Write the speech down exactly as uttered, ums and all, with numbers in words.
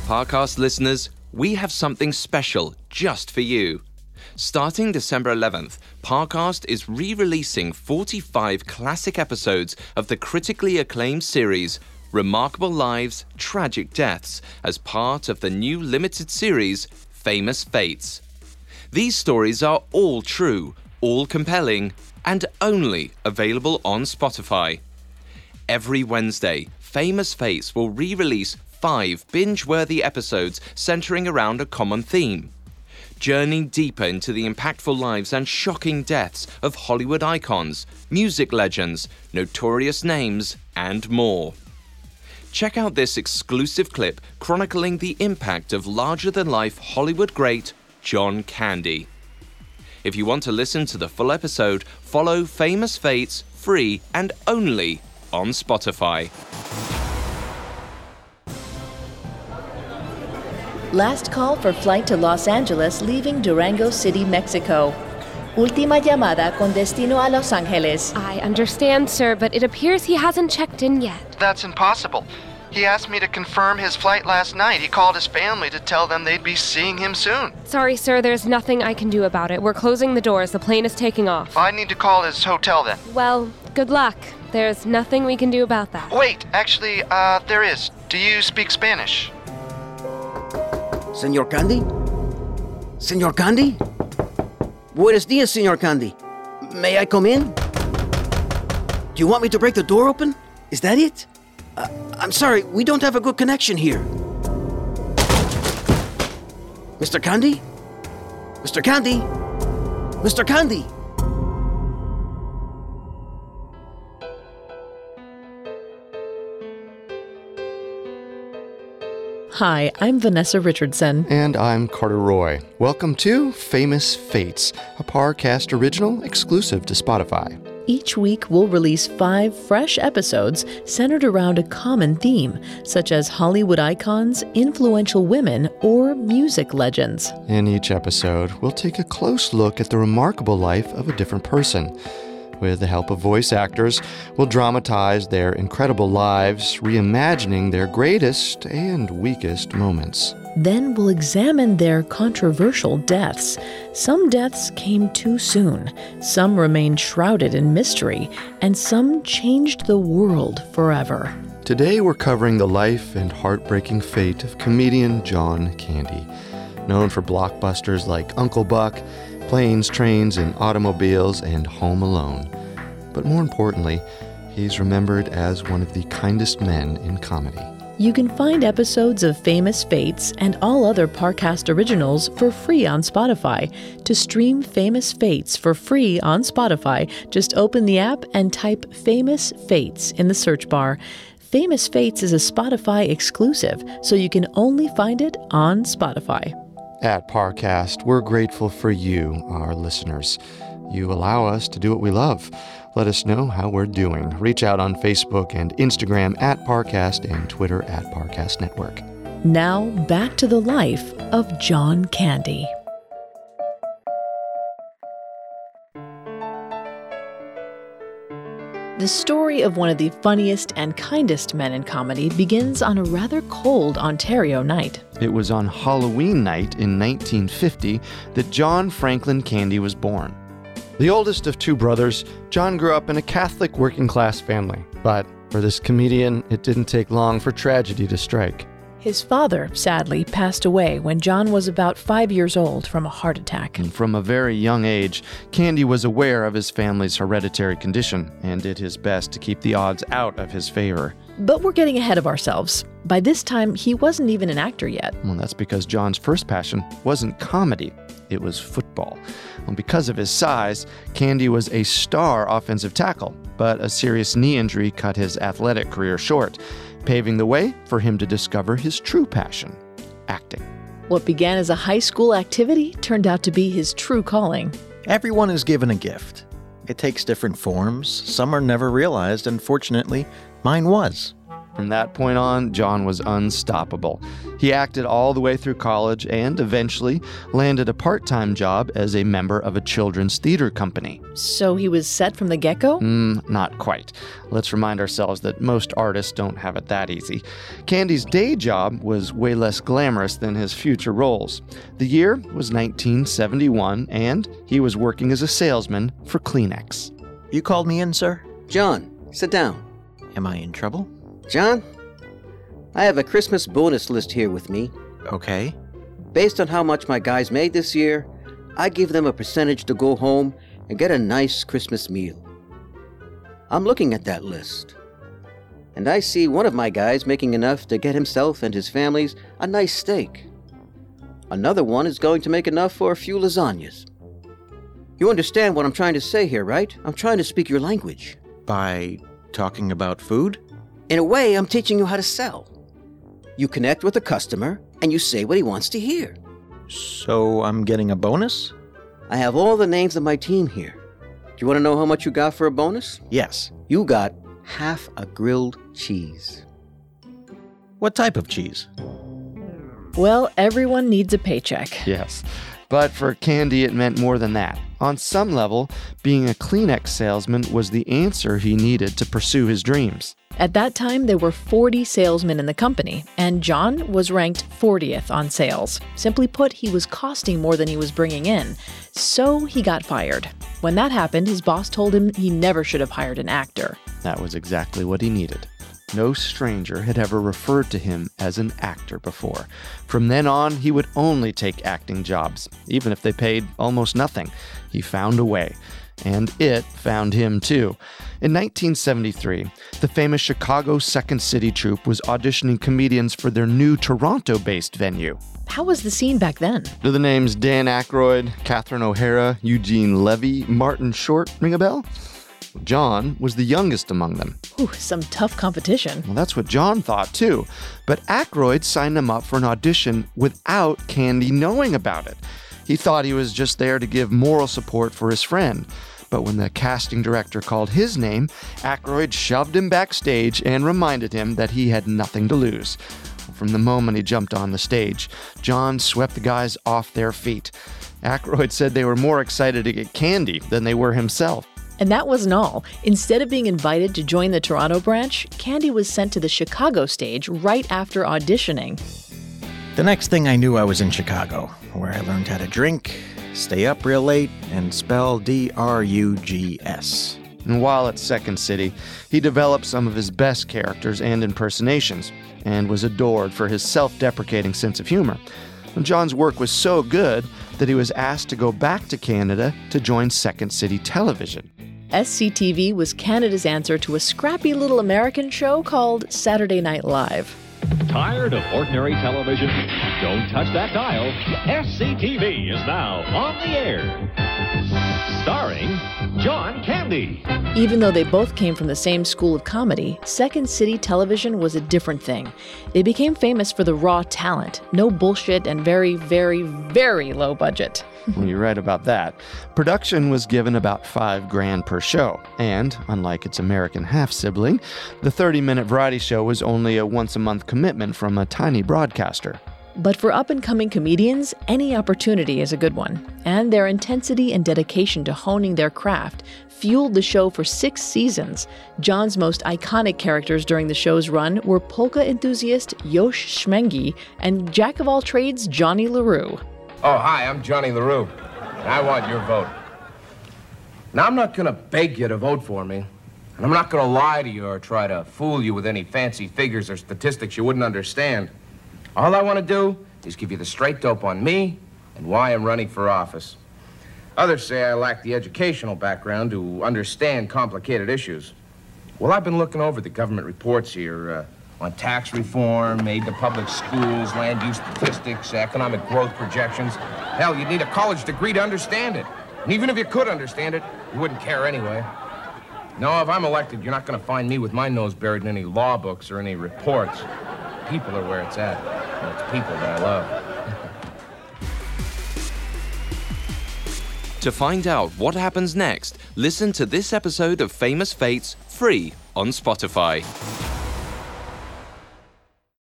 Parcast listeners, we have something special just for you. Starting December eleventh, Parcast is re-releasing forty-five classic episodes of the critically acclaimed series Remarkable Lives, Tragic Deaths as part of the new limited series Famous Fates. These stories are all true, all compelling, and only available on Spotify. Every Wednesday, Famous Fates will re-release five binge-worthy episodes centering around a common theme. Journey deeper into the impactful lives and shocking deaths of Hollywood icons, music legends, notorious names, and more. Check out this exclusive clip chronicling the impact of larger-than-life Hollywood great John Candy. If you want to listen to the full episode, follow Famous Fates free and only on Spotify. Last call for flight to Los Angeles leaving Durango City, Mexico. Última llamada con destino a Los Angeles. I understand, sir, but it appears he hasn't checked in yet. That's impossible. He asked me to confirm his flight last night. He called his family to tell them they'd be seeing him soon. Sorry, sir, there's nothing I can do about it. We're closing the doors. The plane is taking off. I need to call his hotel then. Well, good luck. There's nothing we can do about that. Wait, actually, uh, there is. Do you speak Spanish? Señor Candy? Señor Candy? Buenos dias, Señor Candy. May I come in? Do you want me to break the door open? Is that it? Uh, I'm sorry, we don't have a good connection here. Mister Candy? Mister Candy? Mister Candy? Hi, I'm Vanessa Richardson. And I'm Carter Roy. Welcome to Famous Fates, a Parcast original exclusive to Spotify. Each week, we'll release five fresh episodes centered around a common theme, such as Hollywood icons, influential women, or music legends. In each episode, we'll take a close look at the remarkable life of a different person. With the help of voice actors, we'll dramatize their incredible lives, reimagining their greatest and weakest moments. Then we'll examine their controversial deaths. Some deaths came too soon, some remained shrouded in mystery, and some changed the world forever. Today we're covering the life and heartbreaking fate of comedian John Candy, known for blockbusters like Uncle Buck, Planes, Trains, and Automobiles, and Home Alone. But more importantly, he's remembered as one of the kindest men in comedy. You can find episodes of Famous Fates and all other Parcast originals for free on Spotify. To stream Famous Fates for free on Spotify, just open the app and type Famous Fates in the search bar. Famous Fates is a Spotify exclusive, so you can only find it on Spotify. At Parcast, we're grateful for you, our listeners. You allow us to do what we love. Let us know how we're doing. Reach out on Facebook and Instagram at Parcast and Twitter at Parcast Network. Now, back to the life of John Candy. The story of one of the funniest and kindest men in comedy begins on a rather cold Ontario night. It was on Halloween night in nineteen fifty that John Franklin Candy was born. The oldest of two brothers, John grew up in a Catholic working-class family. But for this comedian, it didn't take long for tragedy to strike. His father, sadly, passed away when John was about five years old from a heart attack. And from a very young age, Candy was aware of his family's hereditary condition and did his best to keep the odds out of his favor. But we're getting ahead of ourselves. By this time, he wasn't even an actor yet. Well, that's because John's first passion wasn't comedy. It was football. Well, because of his size, Candy was a star offensive tackle, but a serious knee injury cut his athletic career short, paving the way for him to discover his true passion, acting. What began as a high school activity turned out to be his true calling. Everyone is given a gift. It takes different forms. Some are never realized, and fortunately, mine was. From that point on, John was unstoppable. He He acted all the way through college and eventually landed a part-time job as a member of a children's theater company. So he was set from the get-go? Mm, not quite. Let's remind ourselves that most artists don't have it that easy. Candy's day job was way less glamorous than his future roles. The year was nineteen seventy-one, and he was working as a salesman for Kleenex. You called me in, sir? John, sit down. Am I in trouble? John, I have a Christmas bonus list here with me. Okay. Based on how much my guys made this year, I give them a percentage to go home and get a nice Christmas meal. I'm looking at that list, and I see one of my guys making enough to get himself and his families a nice steak. Another one is going to make enough for a few lasagnas. You understand what I'm trying to say here, right? I'm trying to speak your language. By talking about food? In a way, I'm teaching you how to sell. You connect with the customer, and you say what he wants to hear. So I'm getting a bonus? I have all the names of my team here. Do you want to know how much you got for a bonus? Yes. You got half a grilled cheese. What type of cheese? Well, everyone needs a paycheck. Yes. But for Candy, it meant more than that. On some level, being a Kleenex salesman was the answer he needed to pursue his dreams. At that time, there were forty salesmen in the company, and John was ranked fortieth on sales. Simply put, he was costing more than he was bringing in, so he got fired. When that happened, his boss told him he never should have hired an actor. That was exactly what he needed. No stranger had ever referred to him as an actor before. From then on, he would only take acting jobs, even if they paid almost nothing. He found a way. And it found him too. In nineteen seventy-three, the famous Chicago Second City Troupe was auditioning comedians for their new Toronto-based venue. How was the scene back then? Do the names Dan Aykroyd, Catherine O'Hara, Eugene Levy, Martin Short ring a bell? John was the youngest among them. Ooh, some tough competition. Well, that's what John thought too. But Aykroyd signed him up for an audition without Candy knowing about it. He thought he was just there to give moral support for his friend. But when the casting director called his name, Aykroyd shoved him backstage and reminded him that he had nothing to lose. From the moment he jumped on the stage, John swept the guys off their feet. Aykroyd said they were more excited to get Candy than they were himself. And that wasn't all. Instead of being invited to join the Toronto branch, Candy was sent to the Chicago stage right after auditioning. The next thing I knew, I was in Chicago, where I learned how to drink, stay up real late, and spell D R U G S. And while at Second City, he developed some of his best characters and impersonations, and was adored for his self-deprecating sense of humor. And John's work was so good that he was asked to go back to Canada to join Second City Television. S C T V was Canada's answer to a scrappy little American show called Saturday Night Live. Tired of ordinary television? Don't touch that dial. S C T V is now on the air. Starring John Candy. Even though they both came from the same school of comedy, Second City Television was a different thing. They became famous for the raw talent, no bullshit, and very, very, very low budget. Well, you're right about that. Production was given about five grand per show, and unlike its American half-sibling, the thirty-minute variety show was only a once-a-month commitment from a tiny broadcaster. But for up-and-coming comedians, any opportunity is a good one. And their intensity and dedication to honing their craft fueled the show for six seasons. John's most iconic characters during the show's run were polka enthusiast Yosh Schmengi and jack-of-all-trades Johnny LaRue. Oh, hi, I'm Johnny LaRue, and I want your vote. Now, I'm not going to beg you to vote for me, and I'm not going to lie to you or try to fool you with any fancy figures or statistics you wouldn't understand. All I want to do is give you the straight dope on me and why I'm running for office. Others say I lack the educational background to understand complicated issues. Well, I've been looking over the government reports here uh, on tax reform, aid to public schools, land use statistics, economic growth projections. Hell, you'd need a college degree to understand it. And even if you could understand it, you wouldn't care anyway. No, if I'm elected, you're not going to find me with my nose buried in any law books or any reports. People are where it's at. And it's people that I love. To find out what happens next, listen to this episode of Famous Fates free on Spotify.